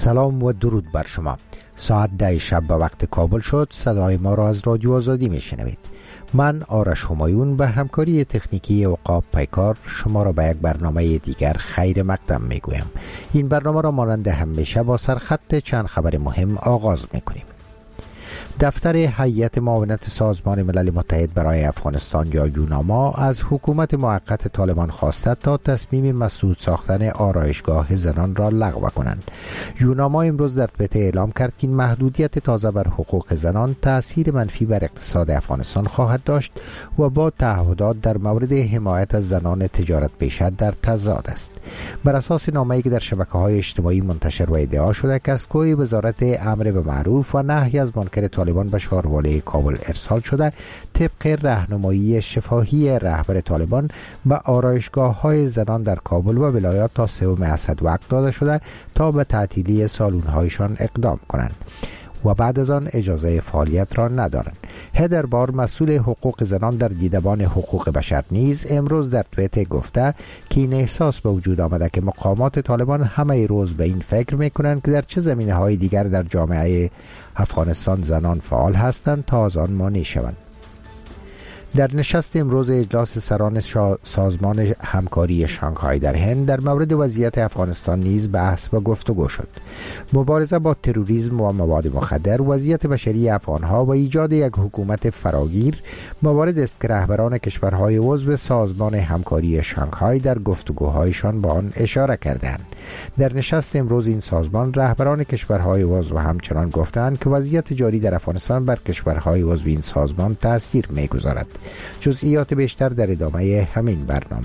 سلام و درود بر شما. ساعت 10 شب به وقت کابل شد. صدای ما را از رادیو آزادی میشنوید. من آرش همایون به همکاری تکنیکی عقاب پیکار شما را به یک برنامه دیگر خیر مقدم میگویم. این برنامه را مانند همیشه با سرخط چند خبر مهم آغاز میکنیم. دفتر هیئت معاونت سازمان ملل متحد برای افغانستان یا یوناما از حکومت موقت طالبان خواسته تا تصمیم مسدود ساختن آرایشگاه زنان را لغو کنند. یوناما امروز در توییتر اعلام کرد که این محدودیت تازه بر حقوق زنان تأثیر منفی بر اقتصاد افغانستان خواهد داشت و با تعهدات در مورد حمایت از زنان تجارت پیشه در تضاد است. بر اساس نامه‌ای که در شبکه‌های اجتماعی منتشر و ادعا شده که از سوی وزارت امر به معروف و نهی از منکر طالبان به شهروالی کابل ارسال شده، طبق راهنمایی شفاهی رهبر طالبان به آرایشگاه‌های زنان در کابل و ولایات تا 3 اسد وقت داده شده تا به تعطیلی سالن‌هایشان اقدام کنند و بعد از آن اجازه فعالیت را ندارند. هدر بار، مسئول حقوق زنان در دیدبان حقوق بشر نیز امروز در توییتر گفته که این احساس به وجود آمده که مقامات طالبان همه روز به این فکر میکنند که در چه زمینه‌های دیگر در جامعه افغانستان زنان فعال هستند تا از آن مانع شوند. در نشست امروز اجلاس سران سازمان همکاری شانگهای در هند در مورد وضعیت افغانستان نیز بحث و گفتگو شد. مبارزه با تروریسم و مواد مخدر، وضعیت بشری افغانها و ایجاد یک حکومت فراگیر موارد است که رهبران کشورهای عضو سازمان همکاری شانگهای در گفتگوهایشان با آن اشاره کردند. در نشست امروز این سازمان رهبران کشورهای عضو همچنان گفتند که وضعیت جاری در افغانستان بر کشورهای عضو این سازمان تاثیر می‌گذارد. جزئیات بیشتر در ادامه همین برنامه.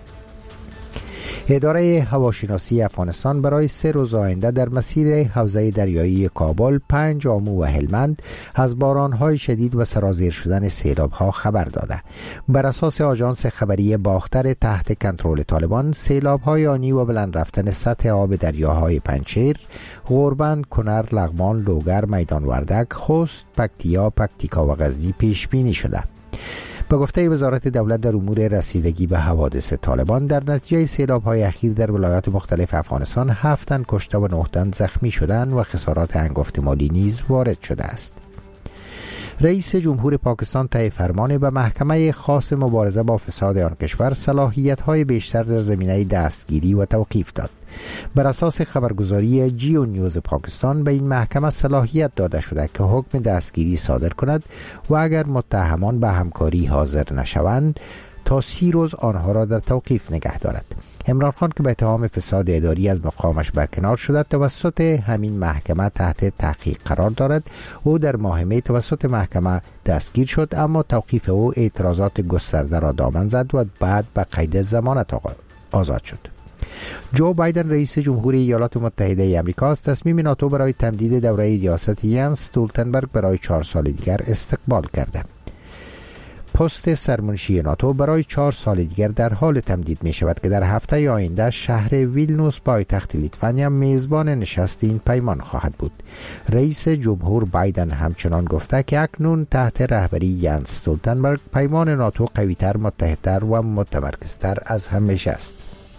اداره هواشناسی افغانستان برای 3 روز آینده در مسیر حوزه دریایی کابل، 5 آمو و هلمند از باران‌های شدید و سرازیر شدن سیلاب‌ها خبر داده. بر اساس آژانس خبری باختر تحت کنترل طالبان، سیلاب‌های آنی و بلند رفتن سطح آب دریاهای پنجشیر، غوربند، کنر، لغمان، لوگر، میدان وردک، خوست، پکتیا، پکتیکا و غزنی پیش بینی شده. به گفته وزارت دولت در امور رسیدگی به حوادث طالبان، در نتیجه سیلاب‌های اخیر در ولایات مختلف افغانستان 7 تن کشته و 9 تن زخمی شدند و خسارات هنگفت مالی نیز وارد شده است. رئیس جمهور پاکستان طی فرمان به محکمه خاص مبارزه با فساد آن کشور صلاحیت‌های بیشتر در زمینه دستگیری و توقیف داد. بر اساس خبرگزاری جیو نیوز پاکستان به این محکمه صلاحیت داده شده که حکم دستگیری صادر کند و اگر متهمان به همکاری حاضر نشوند تا 30 روز آنها را در توقیف نگه دارد. عمران خان که به اتهام فساد اداری از مقامش برکنار شده توسط همین محکمه تحت تحقیق قرار دارد. او در ماه می توسط محکمه دستگیر شد، اما توقیف او اعتراضات گسترده را دامن زد و بعد به قید ضمانت آزاد شد. جو بایدن رئیس جمهوری ایالات متحده آمریکا از تصمیم ناتو برای تمدید دوره ریاست ینس استولتنبرگ برای 4 سال دیگر استقبال کرده. پست سرمنشی ناتو برای 4 سال دیگر در حال تمدید می شود که در هفته آینده شهر ویلنوس پایتخت لیتوانیا میزبان نشست این پیمان خواهد بود. رئیس جمهور بایدن همچنان گفته که اکنون تحت رهبری ینس استولتنبرگ پیمان ناتو قوی‌تر، متحدتر و متمرکزتر از همیشه است.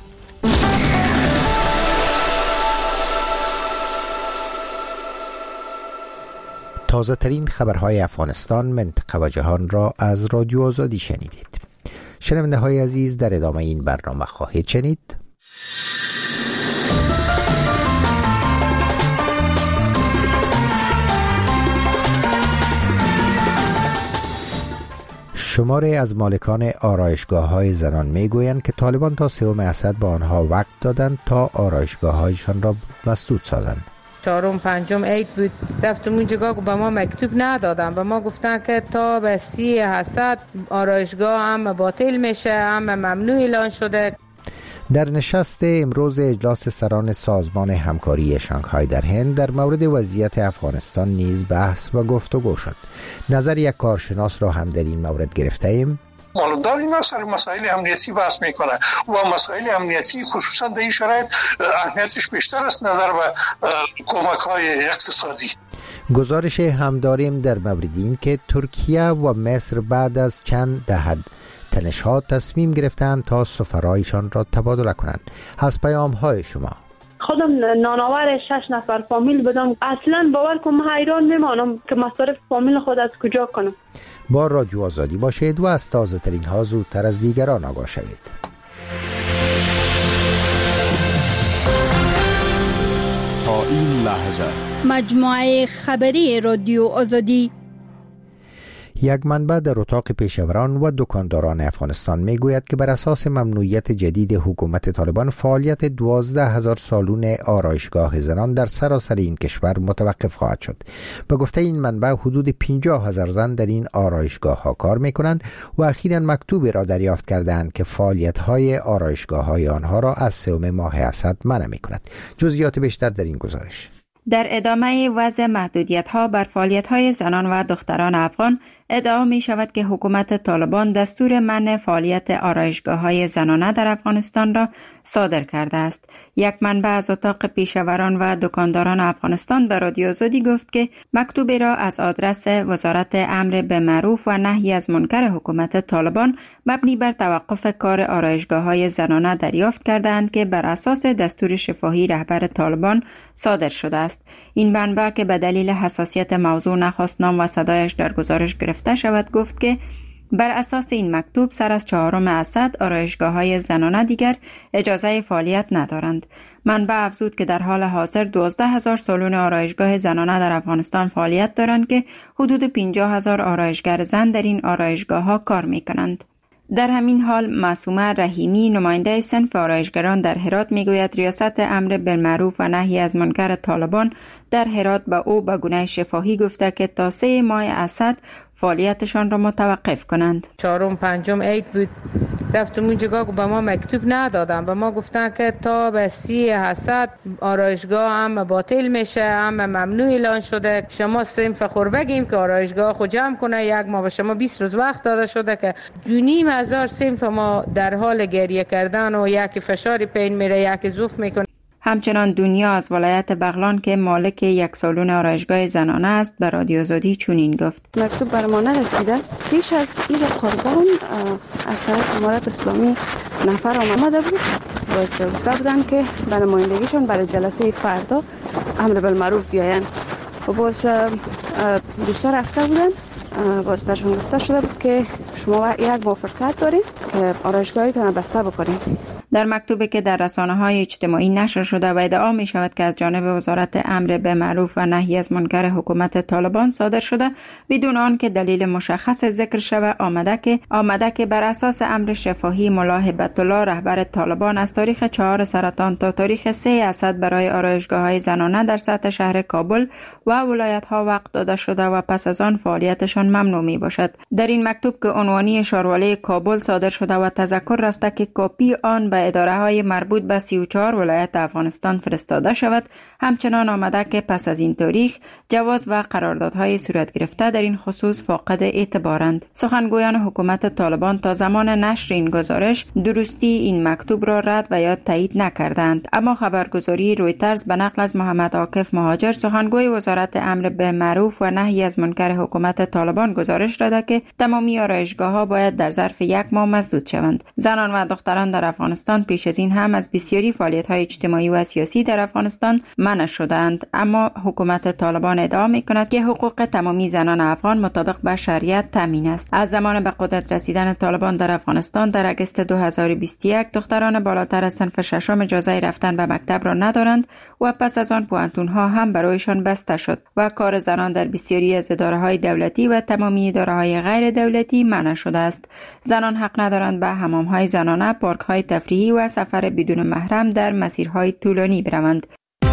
تازه ترین خبرهای افغانستان، منطقه و جهان را از رادیو آزادی شنیدید. شنونده های عزیز، در ادامه این برنامه خواهید شنید: شماره از مالکان آرایشگاه‌های زنان میگویند که طالبان تا 3 اسد به آنها وقت دادند تا آرایشگاه‌هایشان را مسدود سازند. 4م 5م عید بود، رفتم اونجا به ما مکتوب ندادن، به ما گفتن که تا به 30 اسد آرایشگاه هم باطل میشه، هم ممنوع اعلان شده. در نشست امروز اجلاس سران سازمان همکاری شانگهای در هند در مورد وضعیت افغانستان نیز بحث و گفتگو شد. نظر یک کارشناس را هم در این مورد گرفته ایم. مالدار اینا سر مسائل امنیتی بحث میکنه و مسائل امنیتی خصوصا در این شرایط اهمیتش بیشتر است نظر به کمک‌های اقتصادی. گزارش هم داریم در مورد این که ترکیه و مصر بعد از چند دهه تنش‌ها تصمیم گرفتند تا سفرایشان را تبادله کنند. از پیام‌های شما. خودم نانآور 6 نفر فامیل بدم، اصلا باور کنم حیران میمانم که مصارف فامیل خود از کجا کنم. با رادیو آزادی باشید و از تازه ترین ها زودتر از دیگران آگاه شوید. تا این لحظه مجموعه خبری رادیو آزادی. یک منبع در اتاق پیشوران و دکانداران افغانستان می گوید که بر اساس ممنوعیت جدید حکومت طالبان فعالیت 12,000 سالون آرایشگاه زنان در سراسر این کشور متوقف خواهد شد. به گفته این منبع حدود 50,000 زن در این آرایشگاه ها کار می کنند و اخیراً مکتوبی را دریافت کردند که فعالیت های آرایشگاه های آنها را از 3 ماه اسد منع می کند. جزئیات بیشتر در این گزارش. در ادامه وضع محدودیت‌ها بر فعالیت‌های زنان و دختران افغان ادعا می شود که حکومت طالبان دستور منع فعالیت آرایشگاه‌های زنانه در افغانستان را صادر کرده است. یک منبع از اتاق پیشوران و دکانداران افغانستان به رادیو آزادی گفت که مکتوبی را از آدرس وزارت امر به معروف و نهی از منکر حکومت طالبان مبنی بر توقف کار آرایشگاه‌های زنانه دریافت کردند که بر اساس دستور شفاهی رهبر طالبان صادر شده است. این منبع که به دلیل حساسیت موضوع نخواست نام و صدایش در گزارش گرفته شود گفت که بر اساس این مکتوب سر از 4 اسد آرایشگاه‌های زنانه دیگر اجازه فعالیت ندارند. منبع افزود که در حال حاضر 12,000 سالن آرایشگاه زنانه در افغانستان فعالیت دارند که حدود 50,000 آرایشگر زن در این آرایشگاه‌ها کار می‌کنند. در همین حال معصومه رحیمی نماینده صنف آرایشگران در هرات میگوید ریاست امر بالمعروف و نهی از منکر طالبان در هرات به او به گونه شفاهی گفته که تا 3 ماه اسد فعالیتشان را متوقف کنند. 4م 5م عید بود، رفتم اونجا به ما مکتوب ندادن، به ما گفتن که تا به 30 اسد آرایشگاه هم باطل میشه، هم ممنوع اعلان شده. شما صنف خور بگیم که آرایشگاه خود جمع کنه، یک ما به شما 20 روز وقت داده شده که 2,500 صنف ما در حال گریه کردن و یکی فشاری پین میره، یکی زوف میکنه. همچنان دنیا از ولایت بغلان که مالک یک سالن آرایشگاه زنانه است به رادیو آزادی چنین گفت: مکتوب بر ما نرسیده. پیش از عید قربان از طرف امارت اسلامی نفر آمده بود و گفته بودن که به نمایندگیشون برای جلسه فردا امر بالمعروف بیاین و باز دوستا رفته بودن. باز برشون گفته شده بود که شما یک ماه فرصت دارید که آرایشگاهتان بسته بکنید. در مکتوبی که در رسانه‌های اجتماعی نشر شده و ادعا می شود که از جانب وزارت امر به معروف و نهی از منکر حکومت طالبان صادر شده بدون آن که دلیل مشخص ذکر شود آمده که بر اساس امر شفاهی ملا هبت الله رهبر طالبان از تاریخ 4 سرطان تا تاریخ 3 اسد برای آرایشگاه‌های زنانه در سطح شهر کابل و ولایت‌ها وقت داده شده و پس از آن فعالیتشان ممنوع می باشد. در این مکتوب که عنوانی شاروالی کابل صادر شده و تذکر رفته که کپی آن به اداره‌های مربوط به 34 ولایت افغانستان فرستاده شود، همچنان آمده که پس از این تاریخ جواز و قراردادهای صورت گرفته در این خصوص فاقد اعتبارند. سخنگویان حکومت طالبان تا زمان نشر این گزارش درستی این مکتوب را رد و یا تایید نکردند، اما خبرگزاری رویترز به نقل از محمد عاکف مهاجر سخنگوی وزارت امر به معروف و نهی از منکر حکومت طالبان گزارش داده که تمامی آرایشگاه‌ها باید در ظرف 1 ماه مسدود شوند. زنان و دختران در افغانستان پیش از این هم از بسیاری فعالیت‌های اجتماعی و سیاسی در افغانستان منع شدند، اما حکومت طالبان ادعا می‌کند که حقوق تمامی زنان افغان مطابق با شریعت تامین است. از زمان به قدرت رسیدن طالبان در افغانستان در اگست 2021 دختران بالاتر از صنف 6 اجازه رفتن به مکتب را ندارند و پس از آن پوانتون‌ها هم برایشان بسته شد و کار زنان در بسیاری از اداره‌های دولتی و تمامی اداره‌های غیر دولتی منع شده است. زنان حق ندارند به حمام‌های زنانه، پارک‌های تفریحی و سفر بدون محرم در مسیرهای طولانی بروند.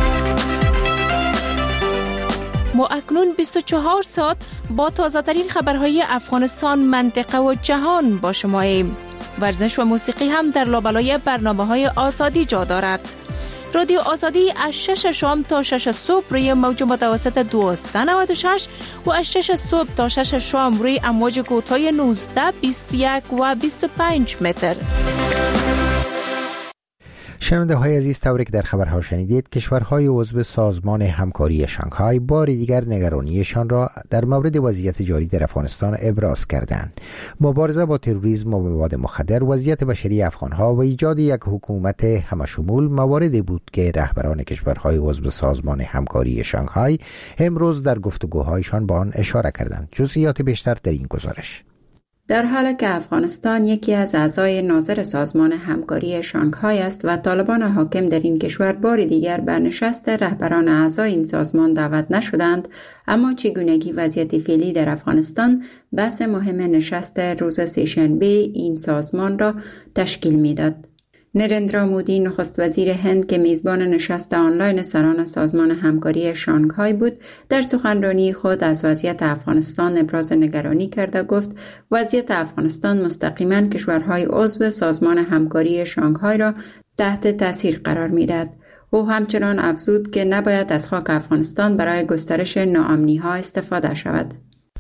ما اکنون 24 ساعت با تازه‌ترین خبرهای افغانستان، منطقه و جهان با شماییم. ورزش و موسیقی هم در لابلای برنامه‌های آزادی جا دارد. رادیو آزادی از 6 شام تا 6 صبح روی موج متوسط 1296 و از 6 صبح تا 6 شام روی امواج کوتاه 19، 21 و 25 متر. شنونده های عزیز، طوری که در خبرها شنیدید، کشورهای عضو سازمان همکاری شانگهای بار دیگر نگرانیشان را در مورد وضعیت جاری در افغانستان ابراز کردند. مبارزه با تروریسم و مواد مخدر، وضعیت بشری افغانها و ایجاد یک حکومت همشمول مواردی بود که رهبران کشورهای عضو سازمان همکاری شانگهای امروز در گفتگوهایشان با آن اشاره کردند. جزئیات بیشتر در این گزارش. در حالی که افغانستان یکی از اعضای ناظر سازمان همکاری شانگهای است و طالبان حاکم در این کشور بار دیگر به نشست رهبران اعضای این سازمان دعوت نشدند، اما چگونگی وضعیت فعلی در افغانستان بحث مهم نشست روز سه‌شنبه این سازمان را تشکیل می‌داد. نریندرا مودی نخست وزیر هند که میزبان نشست آنلاین سران سازمان همکاری شانگهای بود، در سخنرانی خود از وضعیت افغانستان ابراز نگرانی کرده گفت وضعیت افغانستان مستقیما کشورهای عضو سازمان همکاری شانگهای را تحت تاثیر قرار میدهد. او همچنان افزود که نباید از خاک افغانستان برای گسترش ناامنی‌ها استفاده شود.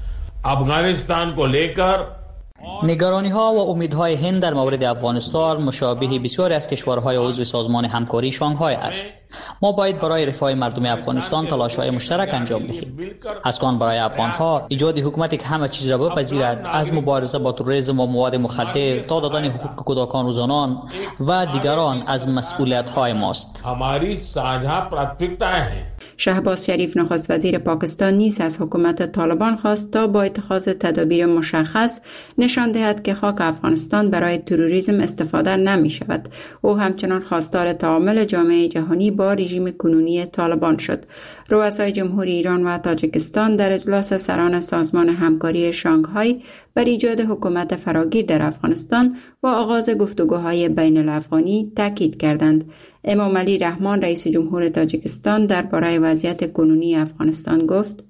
افغانستان کو لیکر نگرانی ها و امیدهای هند در مورد افغانستان مشابه بسیاری از کشورهای عضو سازمان همکاری شانگهای است. ما باید برای رفاه مردم افغانستان تلاش‌های مشترک انجام دهیم. از آن برای افغانها ایجاد حکومتی که همه چیز را بپذیرد، از مبارزه با تروریسم و مواد مخدر تا دادن حقوق کودکان و زنان و دیگران از مسئولیت‌های ماست. हमारी साझा प्राथमिकताएं हैं. شهباز شریف نخست وزیر پاکستان نیز از حکومت طالبان خواست تا با اتخاذ تدابیر مشخص نشان دهد که خاک افغانستان برای تروریسم استفاده نمی شود. او همچنان خواستار تعامل جامعه جهانی با رژیم کنونی طالبان شد. رؤسای جمهوری ایران و تاجیکستان در اجلاس سران سازمان همکاری شانگهای بر ایجاد حکومت فراگیر در افغانستان و آغاز گفتگوهای بین الافغانی تاکید کردند. امام علی رحمان رئیس جمهور تاجیکستان درباره وضعیت کنونی افغانستان گفت: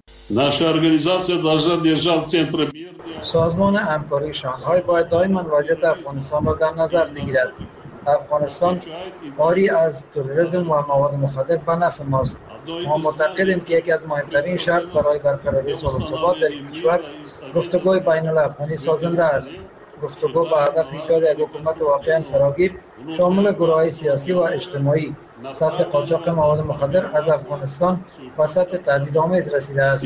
سازمان همکاری شانگهای باید دائما وضعیت افغانستان را در نظر بگیرد. افغانستان عاری از تروریسم و مواد مخدر به نفع ماست. ما معتقدیم که یکی از مهمترین شرط برای برقراری صلح و ثبات در این کشور گفتگوی بین الافغانی سازنده است. گفتگو با هدف ایجاد یک حکومت واقعا فراگیر شامل گروه‌های سیاسی و اجتماعی سطح قاچاق مواد مخدر از افغانستان و سطح تهدیدآمیز رسیده است.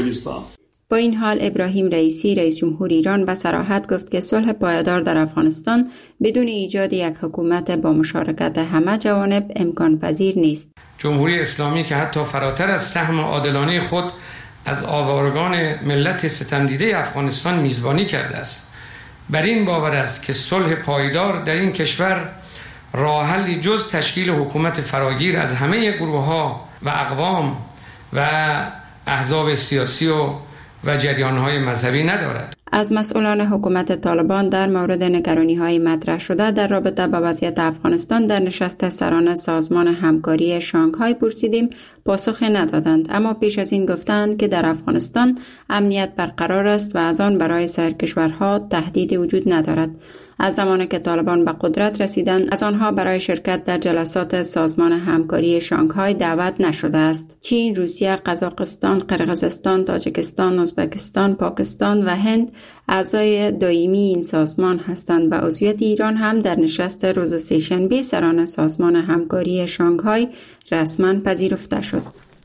با این حال ابراهیم رئیسی رئیس جمهور ایران به صراحت گفت که صلح پایدار در افغانستان بدون ایجاد یک حکومت با مشارکت همه جوانب امکان پذیر نیست. جمهوری اسلامی که حتی فراتر از سهم عادلانه خود از آوارگان ملت ستمدیده افغانستان میزبانی کرده است، بر این باور است که صلح پایدار در این کشور راه حلی جز تشکیل حکومت فراگیر از همه گروه‌ها و اقوام و احزاب سیاسی و جریان‌های مذهبی ندارد. از مسئولان حکومت طالبان در مورد نگرانی‌های مطرح شده در رابطه با وضعیت افغانستان در نشست سران سازمان همکاری شانگهای پرسیدیم، پاسخ ندادند، اما پیش از این گفتند که در افغانستان امنیت برقرار است و از آن برای سایر کشورها تهدیدی وجود ندارد. از زمانی که طالبان به قدرت رسیدند، از آنها برای شرکت در جلسات سازمان همکاری شانگهای دعوت نشده است. چین، روسیه، قزاقستان، قرقیزستان، تاجیکستان، ازبکستان، پاکستان و هند اعضای دائمی این سازمان هستند و عضویت ایران هم در نشست روز سه‌شنبه سران سازمان همکاری شانگهای رسما پذیرفته شد.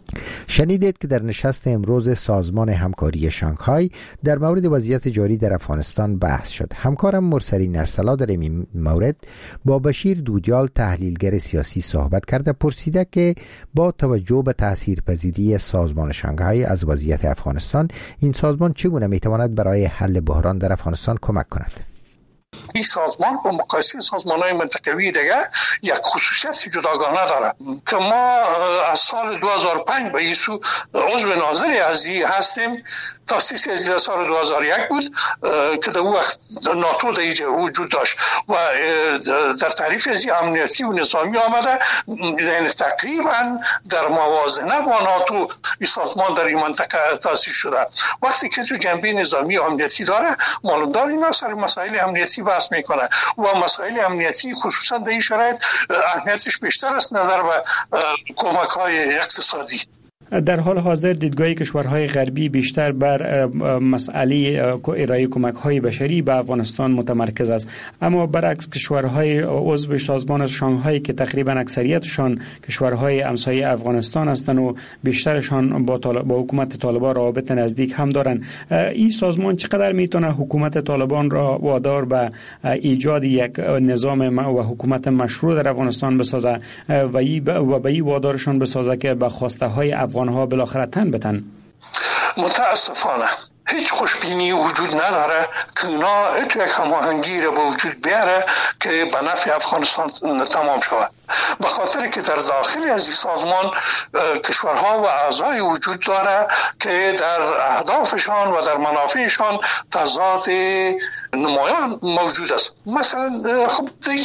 شنیدید که در نشست امروز سازمان همکاری شانگهای در مورد وضعیت جاری در افغانستان بحث شد. همکارم مرسلی نرسلا در این مورد با بشیر دودیال تحلیلگر سیاسی صحبت کرده، پرسیده که با توجه به تاثیرپذیری سازمان شانگهای از وضعیت افغانستان، این سازمان چگونه میتواند برای حل بحران در افغانستان کمک کند؟ این سازمان با مقایسه سازمان‌های منطقوی دیگه یک خصوصیت جداگانه داره که ما از سال 2005 به این سو عضو ناظری از این هستیم. تاسیس از سال 2001 بود که در اون وقت ناتو در اینجا وجود داشت و در تعریف از امنیتی و نظامی آمده، یعنی تقریبا در موازنه با ناتو این سازمان در این منطقه تاسیس شده. وقتی که تو جنبه نظامی و امنیتی داره، معلومدار اینا سر مسائل امنیتی بحث میکنه و مسائل امنیتی خصوصا در این شرایط اهمیتش بیشتر است نظر به کمک های اقتصادی. در حال حاضر دیدگاه کشورهای غربی بیشتر بر مسئله ارائه کمک‌های بشری به افغانستان متمرکز است، اما برعکس کشورهای عضو سازمان شانگهای که تقریبا اکثریتشان کشورهای همسایه افغانستان هستند و بیشترشان با حکومت طالبان روابط نزدیک هم دارند، این سازمان چقدر میتونه حکومت طالبان را وادار به ایجاد یک نظام و حکومت مشروع در افغانستان بسازه و به این وادارشان بسازه که به خواسته های افغانها بالاخره تن بتن؟ متاسفانه هیچ خوشبینی وجود نداره که اینا یک هماهنگی را به وجود بیاره که به نفع افغانستان تمام شود، به خاطر که در داخل از این سازمان کشورها و اعضای وجود داره که در اهدافشان و در منافعشان تضاد نمایان موجود است. مثلا خب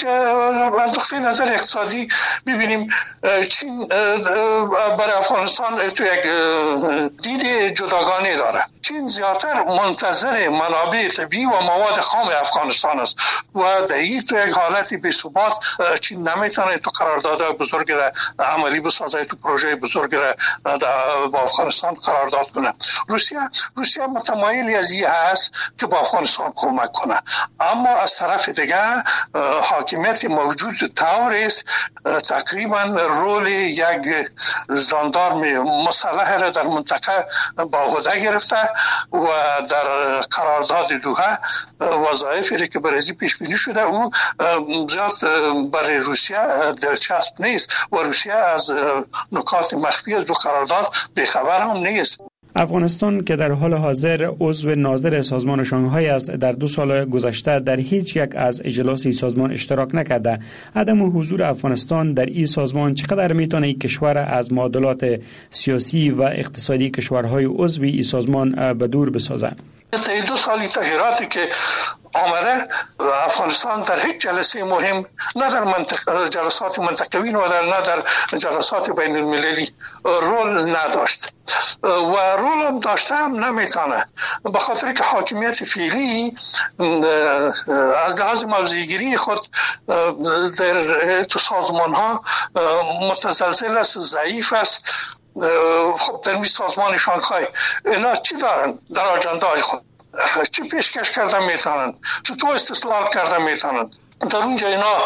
از نقطه نظر اقتصادی ببینیم چین برای افغانستان تو یک دید جداگانه داره. چین زیادتر منتظر منابع طبیعی و مواد خام افغانستان است و در این تو یک حالتی بی ثبات چین نمیتونه تو قرارداد بزرگ را عملی بسازه، تو پروژه بزرگ را با افغانستان قرارداد کنه. روسیه متمایلی از این هست که با افغانستان کمک کنه، اما از طرف دیگه حاکمیت موجود طور است تقریبا رول یک ژاندارم مسلح را در منطقه با عهده گرفته و در قرارداد دوحه وظایفی که برای پیش بینی شده او زیاد برای روسیه دلچسب نیست و روسیه از نکات مخفی از دو قرارداد بیخبر هم نیست. افغانستان که در حال حاضر عضو ناظر سازمان شانگهای است، در 2 سال گذشته در هیچ یک از اجلاس این سازمان اشتراک نکرده. عدم حضور افغانستان در این سازمان چقدر میتونه این کشور از معادلات سیاسی و اقتصادی کشورهای عضو این سازمان به دور بسازه؟ 2 سالی تغییراتی که آمده افغانستان در هیچ جلسه مهم، نه در جلسات منطقوی و نه در جلسات بین المللی رول نداشت و رول هم داشته هم نمیتونه، به خاطر که حاکمیت فعلی از لحاظ موضع‌گیری خود در تو سازمان ها متزلزل است، ضعیف است. خب در سازمان شانگهای اینا چی دارن در آجندای خود؟ چی پیشکش کرده میتونن؟ چطور استثلال کرده میتونن؟ در اونجا اینا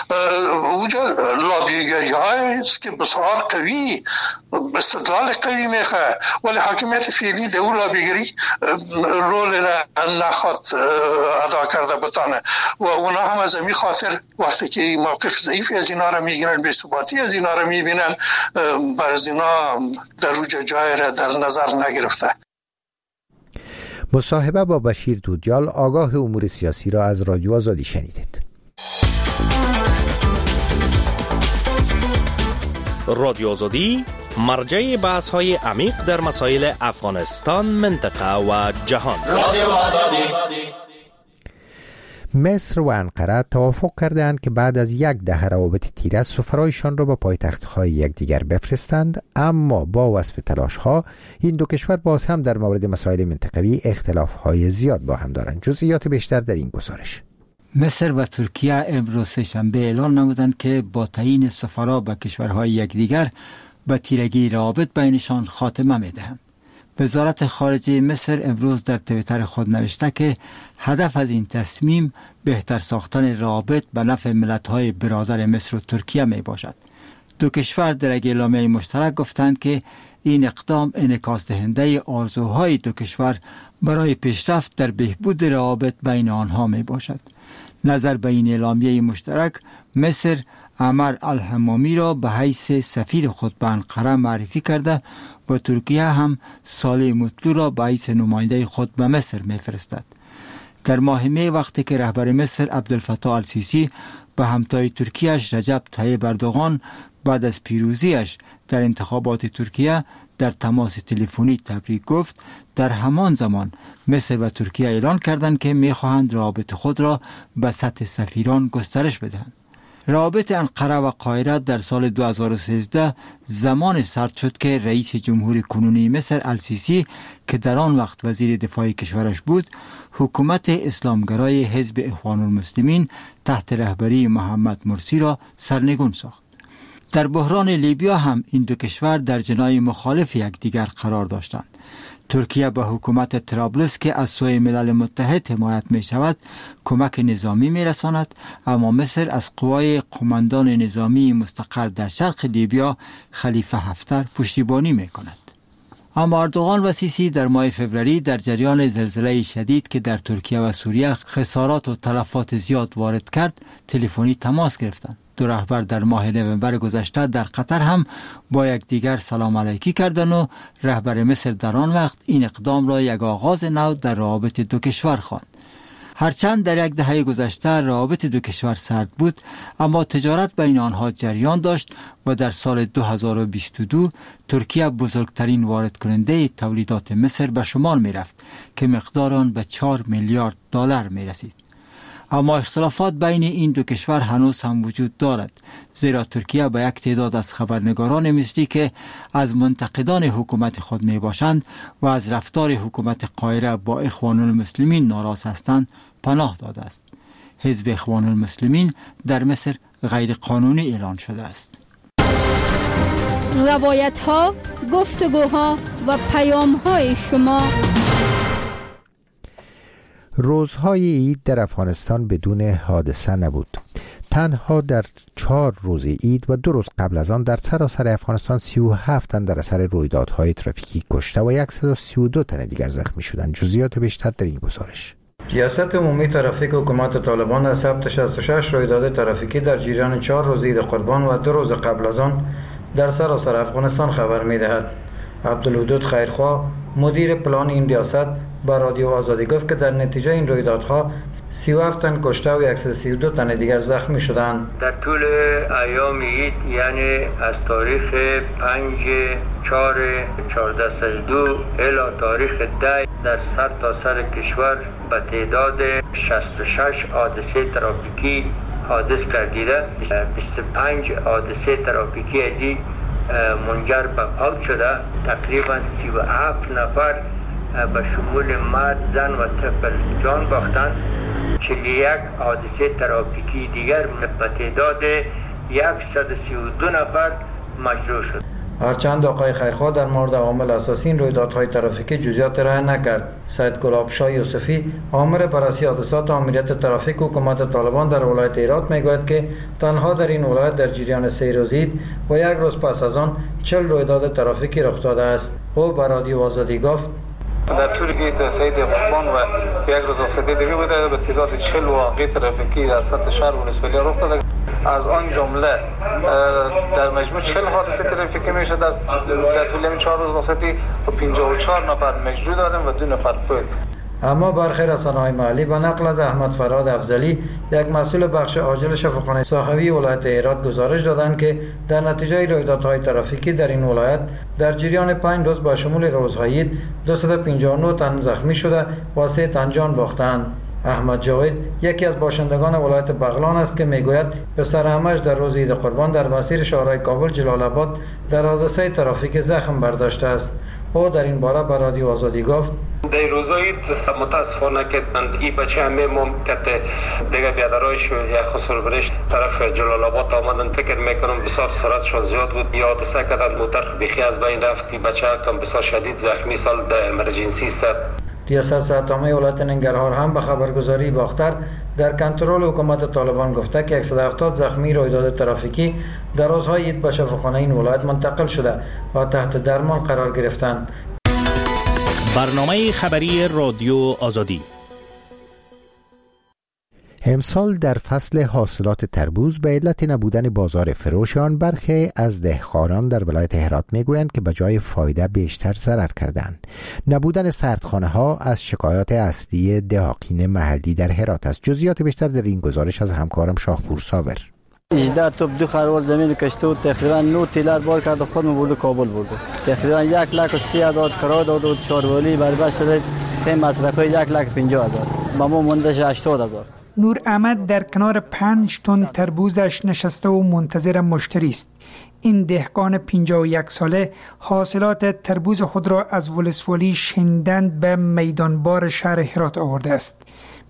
لابیگری های است که بسیار قوی استدلال قوی میخواه، ولی حاکمیت فعلی در اون لابیگری رول را نخواد ادا کرده بتانه و اونا هم از این خاطر وقتی که موقف ضعیفی از اینا را میگیرن، بی ثباتی از اینا را میبینن، برای اینا در اونجا جای را در نظر نگرفته. مصاحبه با بشیر دودیال، آگاه امور سیاسی را از رادیو آزادی شنیدید. رادیو آزادی مرجع بحث‌های عمیق در مسائل افغانستان، منطقه و جهان. رادیو آزادی. مصر و انقره توافق کردند که بعد از 10 روابط تیره سفرایشان را به پایتخت‌های یکدیگر بفرستند، اما با وصف تلاش‌ها این دو کشور باز هم در مورد مسائل منطقوی اختلاف‌های زیاد با هم دارند. جزئیات بیشتر در این گزارش. مصر و ترکیه امروز سه‌شنبه اعلان نمودند که با تعیین سفرا به کشورهای یکدیگر به تیرگی روابط بینشان خاتمه می‌دهند. وزارت خارجه مصر امروز در توییتر خود نوشته که هدف از این تصمیم بهتر ساختن روابط به نفع ملت‌های برادر مصر و ترکیه می باشد. دو کشور در یک اعلامیه مشترک گفتند که این اقدام انعکاس دهنده آرزوهای دو کشور برای پیشرفت در بهبود روابط بین آنها می باشد. نظر به این اعلامیه مشترک، مصر عمر الحمامی را به حیث سفیر خود به انقره معرفی کرده و ترکیه هم صالح مطلوع را به حیث نماینده خود به مصر می‌فرستد. در ماه می وقتی که رهبر مصر عبدالفتاح السیسی به همتای ترکیه‌اش رجب طیب اردوغان بعد از پیروزیش در انتخابات ترکیه در تماس تلفنی تبریک گفت، در همان زمان مصر و ترکیه اعلان کردند که می‌خواهند روابط خود را به سطح سفیران گسترش بدهند. روابط انقره و قاهره در سال 2013 زمان سرد شد که رئیس جمهور کنونی مصر السیسی که در آن وقت وزیر دفاع کشورش بود، حکومت اسلامگرای حزب اخوان المسلمین تحت رهبری محمد مرسی را سرنگون ساخت. در بحران لیبیا هم این دو کشور در جناح مخالف یکدیگر قرار داشتند. ترکیه به حکومت طرابلس که از سوی ملل متحد حمایت می شود کمک نظامی می رساند، اما مصر از قوای قماندان نظامی مستقر در شرق لیبیا خلیفه حفتر پشتیبانی می کند. اما اردوغان و سیسی در ماه فوریه در جریان زلزله شدید که در ترکیه و سوریه خسارات و تلفات زیاد وارد کرد تلفنی تماس گرفتند. دو رهبر در ماه نوامبر گذشته در قطر هم با یکدیگر سلام علیکی کردند و رهبر مصر در آن وقت این اقدام را یک آغاز نو در روابط دو کشور خواند. هرچند در یک دهه گذشته روابط دو کشور سرد بود، اما تجارت بین آنها جریان داشت و در سال 2022 ترکیه بزرگترین وارد کننده تولیدات مصر به شمار می رفت که مقدار آن به 4 میلیارد دلار می رسید. اما اختلافات بین این دو کشور هنوز هم وجود دارد، زیرا ترکیه با یک تعداد از خبرنگاران مصری که از منتقدان حکومت خود می باشند و از رفتار حکومت قاهره با اخوان المسلمین ناراض هستند پناه داده است. حزب اخوان المسلمین در مصر غیر قانونی اعلان شده است. روایت ها، گفتگوها و پیام های شما. روزهای عید در افغانستان بدون حادثه نبود. تنها در 4 روز عید و 2 روز قبل از آن در سراسر افغانستان 37 تن در اثر رویدادهای ترافیکی کشته و 132 تن دیگر زخمی شدند. جزئیات بیشتر در این گزارش. ریاست عمومی ترافیک حکومت طالبان از ثبت 66 رویداد ترافیکی در جریان 4 روز عید قربان و 2 روز قبل از آن در سراسر افغانستان خبر می‌دهد. عبدالودود خیرخواه مدیر پلان این ریاست با رادیو آزادی گفت که در نتیجه این رویدادها 37 تن کشته و 132 تن دیگر زخمی شدند. در طول ایام عید یعنی از تاریخ 5/4/1402 الی تاریخ 10 در سر تا سر کشور به تعداد 66 حادثه ترافیکی حادث گردیده. 25 حادثه ترافیکی دیگر منجر به فوت شده. تقریبا 37 نفر به شمول مرد، زن و طفل جان باختند. 41 حادثه ترافیکی دیگر به تعداد 132 نفر مجروح شد. هرچند آقای خیرخواه در مورد عوامل اساسی این رویدادهای ترافیکی جزئیات ارائه نکرد. سید گلابشاه یوسفی آمر بررسی حادثات آمریت ترافیک حکومت طالبان در ولایت هرات میگوید که تنها در این ولایت در جریان 3 روز عید و 1 روز پس از آن 40 رویداد ترافیکی رخ داده است. او به رادیو آزادی گفت در طول عید سید قربان و 1 روز آسوده دیگه بوده به تعداد 40 واقعه ترافیکی در سطح شهر ولسوالی رخ داده. از آن جمله در مجموع 40 حادثه ترافیکی میشه در طول این 4 روز واسطی و 54 نفر مجروح داریم و 2 نفر فوت. اما برخی رسانه‌های محلی به نقل از احمد فراد افضلی یک مسئول بخش عاجل شفاخانه صاحبی ولایت هرات گزارش دادند که در نتیجه رویدادهای ترافیکی در این ولایت در جریان 5 روز با شمول روزهای عید 259 تن زخمی شده و 3 تن جان باختند. احمد جاوید یکی از باشندگان ولایت بغلان است که میگوید پسر عمش در روز عید قربان در مسیر شهرهای کابل جلال آباد در حادثه ترافیک زخم برداشته است. او در این باره به رادیو آزادی گفت در روزای متاسفانه که این بچه همه ممکن دیگه بیادرایش و یک خسر برش طرف جلال آباد آمدن. فکر میکنم بسیار سرعتشون زیاد بود. یا حادثه کردن موتر بیخی از بین رفت. بچه کم بسیار شدید زخمی سال در امرجنسی است. ریاست صحت‌عامه ولایت ننگرهار هم به خبرگزاری باختر در کنترل حکومت طالبان گفته که 170 زخمی رویداد ترافیکی در روزهای عید به شفاخانه این ولایت منتقل شده و تحت درمان قرار گرفتند. برنامه خبری رادیو آزادی. امسال در فصل حاصلات تربوز به علت نبودن بازار فروش آن برخی از دهقانان در ولایت هرات میگویند که به جای فایده بیشتر ضرر کردند. نبودن سردخانه ها از شکایات اصلی دهاقین محلی در هرات است. جزئیات بیشتر در این گزارش از همکارم شاهپور صابر. 18 توپ 2 خروار زمین کشته و تقریبا 9 تیلر بار کرد و خودمون برد کابل برد. تقریبا 1,30,000 کرا داد و شاروالی برابر شده خیم مصرفه 1,50,000 با ما مونده 80,000. نور احمد در کنار 5 تن تربوزش نشسته و منتظر مشتری است. این دهقان 51 ساله حاصلات تربوز خود را از ولسوالی شندند به میدانبار شهر هرات آورده است.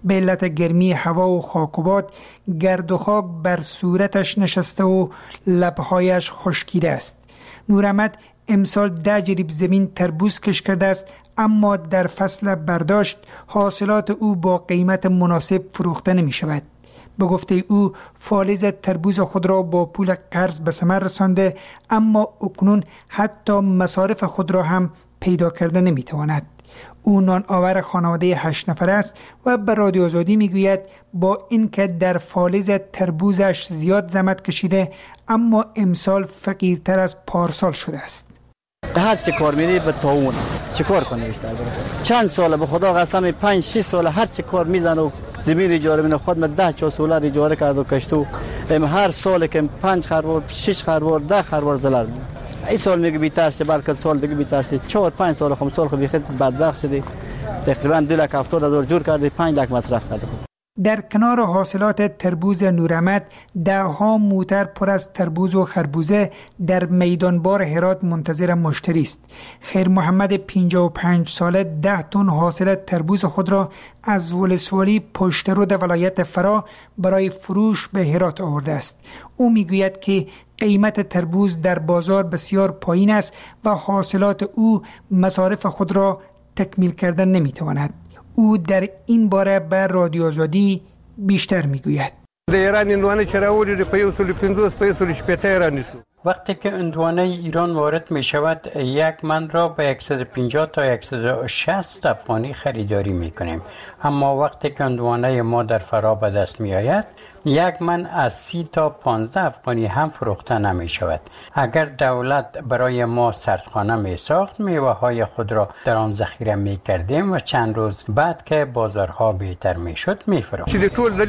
به علت گرمی هوا و خاک و باد گرد و خاک بر صورتش نشسته و لبهایش خشکیده است. نوراحمد امسال 10 جریب زمین تربوز کش کرده است، اما در فصل برداشت حاصلات او با قیمت مناسب فروخته نمی شود. به گفته او فالز تربوز خود را با پول قرض به ثمر رسانده، اما اکنون حتی مصارف خود را هم پیدا کرده نمی تواند. او نان آور خانواده 8 نفر است و به رادیو آزادی می گوید با اینکه در فالز تربوزش زیاد زحمت کشیده، اما امسال فقیرتر از پارسال شده است. هر چه کار میری به تاون چه کار کنه بیشتر چند ساله به خدا قسم 5-6 ساله هر چه کار میزنه و زمین اجاره میده. خود من 10-4 ساله اجاره کرد و کشتو هر سال که 5 خروار 6 خروار 10 خروار دلار میده. این سال میگه بیتر شه، بلکه سال دیگه بیتر شه. 4-5 سال 5 سال خب بخیر بدبخت شدی. تقریبا 2,70,000 جور کردی، 5 لک مصرف کردی. در کنار حاصلات تربوز نوراحمد، 10 موتر پر از تربوز و خربوزه در میدانبار هرات منتظر مشتری است. خیر محمد 55 ساله 10 تن حاصل تربوز خود را از ولسوالی پشترود ولایت فرا برای فروش به هرات آورده است. او میگوید که قیمت تربوز در بازار بسیار پایین است و حاصلات او مصارف خود را تکمیل کردن نمیتواند. او در این باره به رادیو آزادی بیشتر میگوید. وقتی که اندوانه ایران وارد می شود، یک من را به 150 تا 160 افغانی خریداری می کنیم. اما وقتی که اندوانه ما در فرا به دست می آید، یک من از 30 تا 15 افغانی هم فروخته نمی شود. اگر دولت برای ما سردخانه می ساخت، میوه های خود را در آن ذخیره می کردیم و چند روز بعد که بازارها بهتر می شد می فروختیم.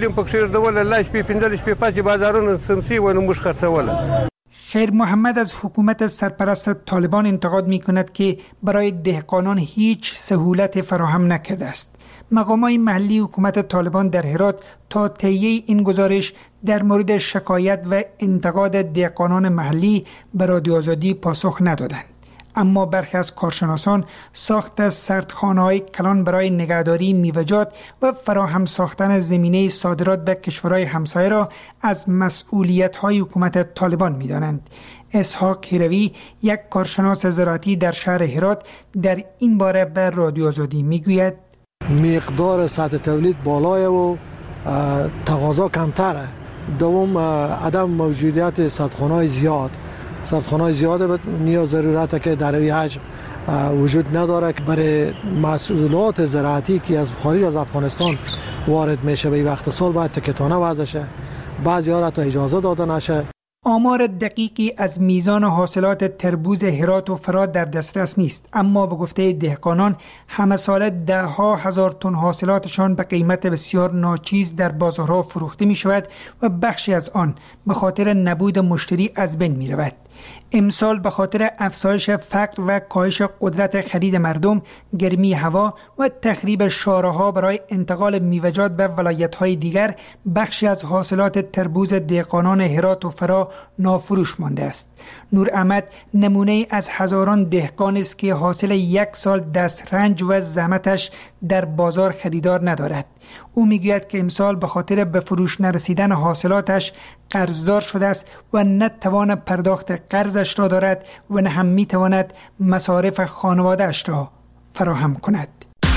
خیر محمد از حکومت سرپرست طالبان انتقاد می کند که برای دهقانان هیچ سهولت فراهم نکرده است. مقامات محلی حکومت طالبان در هرات تا طی این گزارش در مورد شکایت و انتقاد دهقانان محلی به رادیو آزادی پاسخ ندادند. اما برخی از کارشناسان ساخت سردخانه‌های کلان برای نگهداری میوه‌جات و فراهم ساختن زمینه صادرات به کشورهای همسایه را از مسئولیت‌های حکومت طالبان می‌دانند. اسحاق هیروی، یک کارشناس زراعتی در شهر هرات، در این باره به رادیو آزادی می‌گوید مقدار سطح تولید بالای و تقاضا کمتره. دوم عدم موجودیت سردخانه‌های زیاد نیاز ضرورت که در این حجم وجود نداره که برای محصولات زراعتی که از خارج از افغانستان وارد میشه به وقت سال باید تکتانه وضع شه، بعضی ها را تا اجازه داده نشه. آمار دقیقی از میزان حاصلات تربوز هرات و فرا در دسترس نیست، اما به گفته دهقانان همه ساله 10,000 تن حاصلاتشان به قیمت بسیار ناچیز در بازارها فروخته می شود و بخشی از آن به خاطر نبود مشتری از بین می رود. امسال به خاطر افزایش فقر و کاهش قدرت خرید مردم، گرمی هوا و تخریب شاره‌ها برای انتقال میوه‌جات به ولایت‌های دیگر، بخشی از حاصلات تربوز دهقانان هرات و فرا نافروش مانده است. نوراحمد نمونه از هزاران دهقان است که حاصل یک سال دسترنج و زحمتش در بازار خریدار ندارد. او میگوید که امسال به خاطر به فروش نرسیدن حاصلاتش قرضدار شده است و نه توان پرداخت قرضش را دارد و نه هم میتواند مصارف خانواده‌اش را فراهم کند.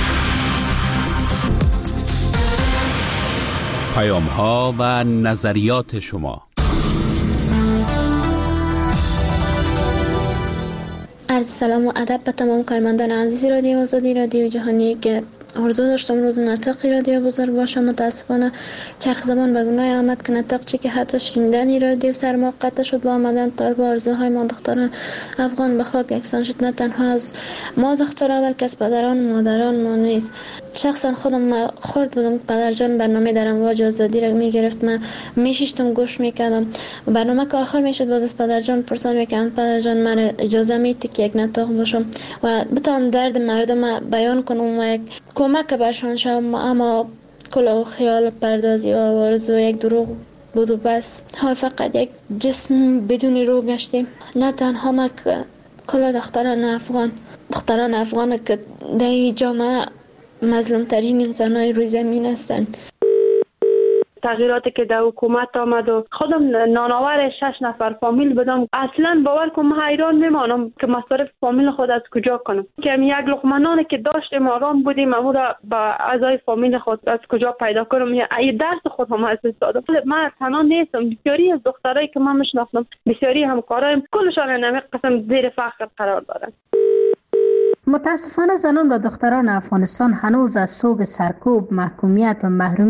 پیام‌ها و نظریات شما. عرض سلام و ادب به تمام کارمندان عزیز رادیو آزادی، رادیو جهانی که آرزو داشتم روز نطقی رادیو بزرگ باشم. متاسفانه چرخ زمان به گناه آمد که نطق چی که حتی شنیدن رادیو سر ما قطع شد با آمدن طالب آرزوهای ما دختران افغان به خاک یکسان شد. نه تنها از ما دخترها بلکه از پدران مادران ما نیست. شخصا خودم خورد بودم پدر جان برنامه در امواج آزادی را میگرفت، من میشیشتم گوش میکردم. برنامه که آخر میشد باز از پدر جان پرسان میکردم پدر جان من اجازه میدی که یک نطق باشم و بتونم درد مردم بیان کنم و یک کمک برشان شوم. اما کل و خیال پردازی و آرزو یک دروغ بود و بس. حال فقط یک جسم بدون روح گشتیم. نه تنها ما که کل دختران افغان که در جامعه مظلوم ترین انسان های روی زمین هستند. تغییراتی که در حکومت آمد و خودم نانآور 6 نفر فامیل بدم، اصلا باور کنم حیران میمانم که مصارف فامیل خود از کجا کنم، که یک لقمه نانی که داشتیم آرام بودیم اما را با اعضای فامیل خود از کجا پیدا کنم، یا ای درس خود هم از دادم. من تنها نیستم، بسیاری از دخترایی که من میشناسم، بسیاری همکارایم، کلشان نمی قسم زیر فقر قرار دارن. متاسفانه زنان و دختران افغانستان هنوز از سوگ سرکوب، محکومیت و محرومیت